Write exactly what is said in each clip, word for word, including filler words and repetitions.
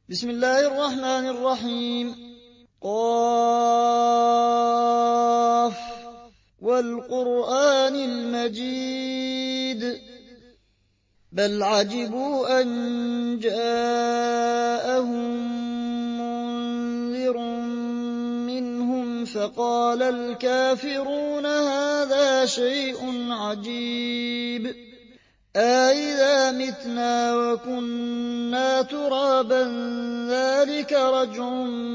بسم الله الرحمن الرحيم. قاف والقرآن المجيد بل عجبوا أن جاءهم منذر منهم فقال الكافرون هذا شيء عجيب أإذا متنا وكنا ترابا ذلك رجع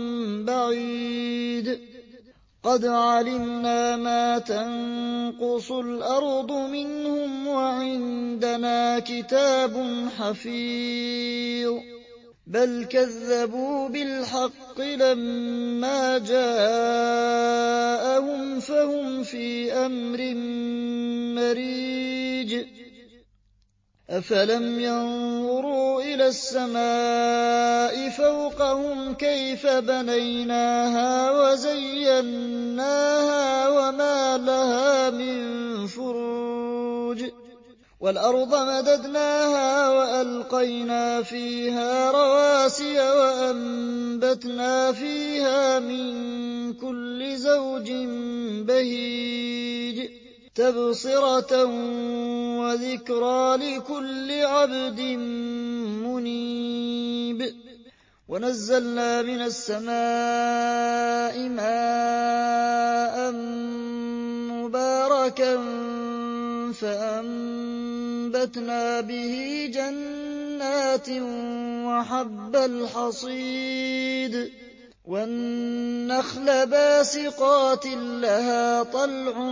بعيد قد علمنا ما تنقص الأرض منهم وعندنا كتاب حفيظ بل كذبوا بالحق لما جاءهم فهم في أمر مريج أفلم ينظروا إلى السماء فوقهم كيف بنيناها وزيناها وما لها من فروج والأرض مددناها وألقينا فيها رواسي وأنبتنا فيها من كل زوج بهيج تبصرة وذكرى لكل عبد منيب ونزلنا من السماء ماء مباركا فأنبتنا به جنات وحب الحصيد والنخل باسقات لها طلع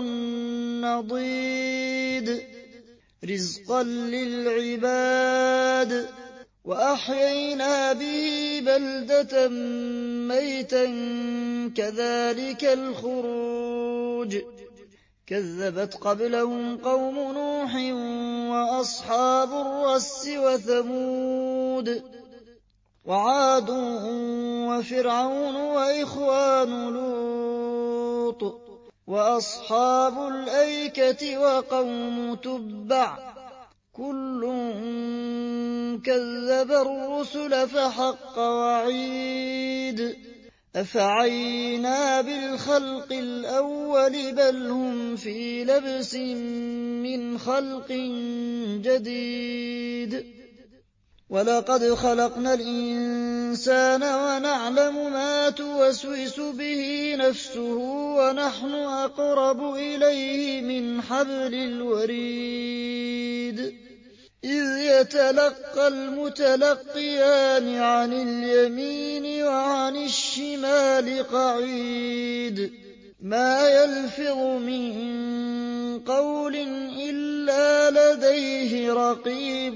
نضيد رزقا للعباد وأحيينا به بلدة ميتا كذلك الخروج كذبت قبلهم قوم نوح وأصحاب الرس وثمود وعاد وفرعون وإخوان لوط وأصحاب الأيكة وقوم تبع كل كذب الرسل فحق وعيد أفعينا بالخلق الأول بل هم في لبس من خلق جديد ولقد خلقنا الإنسان ونعلم ما توسوس به نفسه ونحن أقرب إليه من حبل الوريد إذ يتلقى المتلقيان عن اليمين وعن الشمال قعيد ما يلفظ من قول إلا لديه رقيب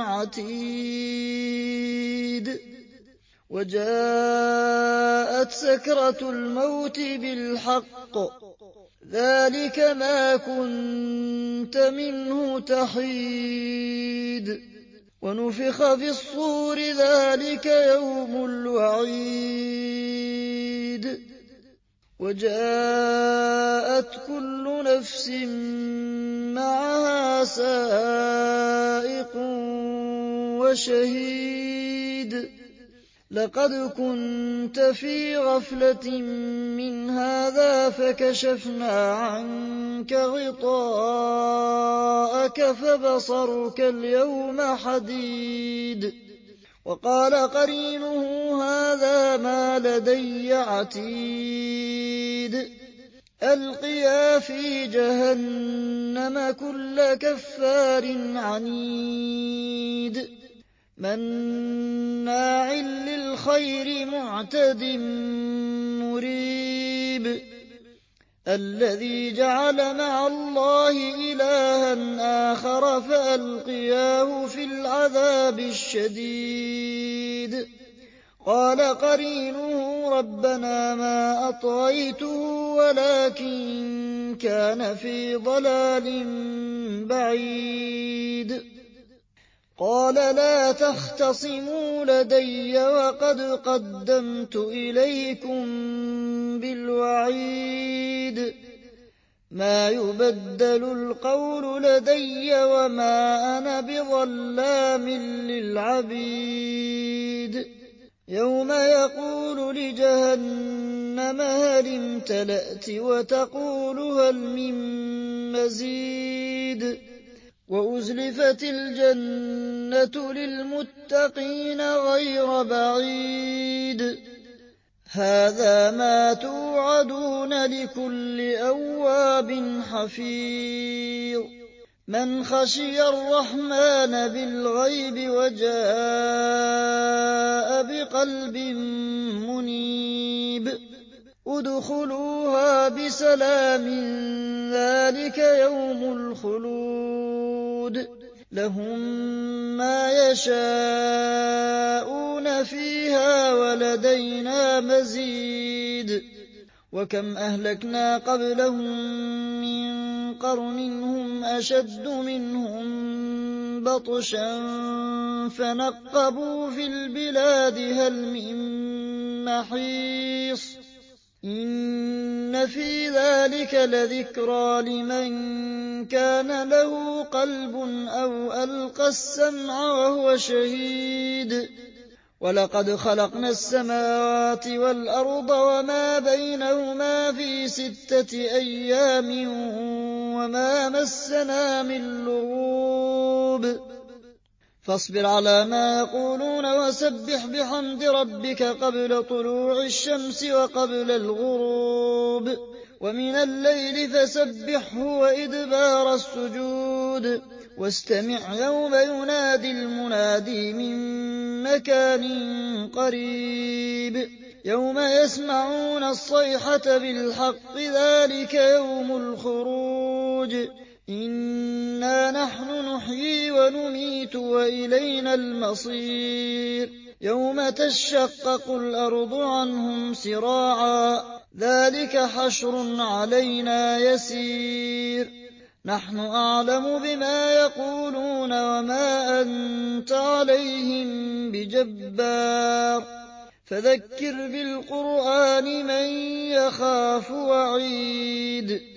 عتيد وجاءت سكرة الموت بالحق ذلك ما كنت منه تحيد ونفخ في الصور ذلك يوم الوعيد وجاءت كل نفس معها سائق وشهيد لقد كنت في غفلة من هذا فكشفنا عنك غطاءك فبصرك اليوم حديد وقال قرينه هذا ما لدي عتيد ألقيا في جهنم كل كفار عنيد مناع للخير معتد مريب الذي جعل مع الله إلها آخر فألقياه في العذاب الشديد قال قرينه ربنا ما أطغيته ولكن كان في ضلال بعيد قال لا تختصموا لدي وقد قدمت إليكم بالوعيد ما يبدل القول لدي وما أنا بظلام للعبيد يوم يقول لجهنم هل امتلأت وتقول هل من مزيد وأزلفت الجنة للمتقين غير بعيد هذا ما توعدون لكل أواب حفيظ من خشي الرحمن بالغيب وجاء بقلب منيب ادخلوها بسلام ذلك يوم الخلود لهم ما يشاءون فيها ولدينا مزيد وكم أهلكنا قبلهم من قرن هم أشد منهم بطشا فنقبوا في البلاد هل من محيص إن في ذلك لذكرى لمن كان له قلب أو ألقى السمع وهو شهيد ولقد خلقنا السماوات والأرض وما بينهما في ستة أيام وما مسنا من لغوب فاصبر على ما يقولون وسبح بحمد ربك قبل طلوع الشمس وقبل الغروب ومن الليل فسبحه وإدبار السجود واستمع يوم ينادي المنادي من مكان قريب يوم يسمعون الصيحة بالحق ذلك يوم الخروج إنا نحن نحيي ونميت وإلينا المصير يوم تشقق الأرض عنهم سراعا ذلك حشر علينا يسير نحن أعلم بما يقولون وما أنت عليهم بجبار فذكر بالقرآن من يخاف وعيد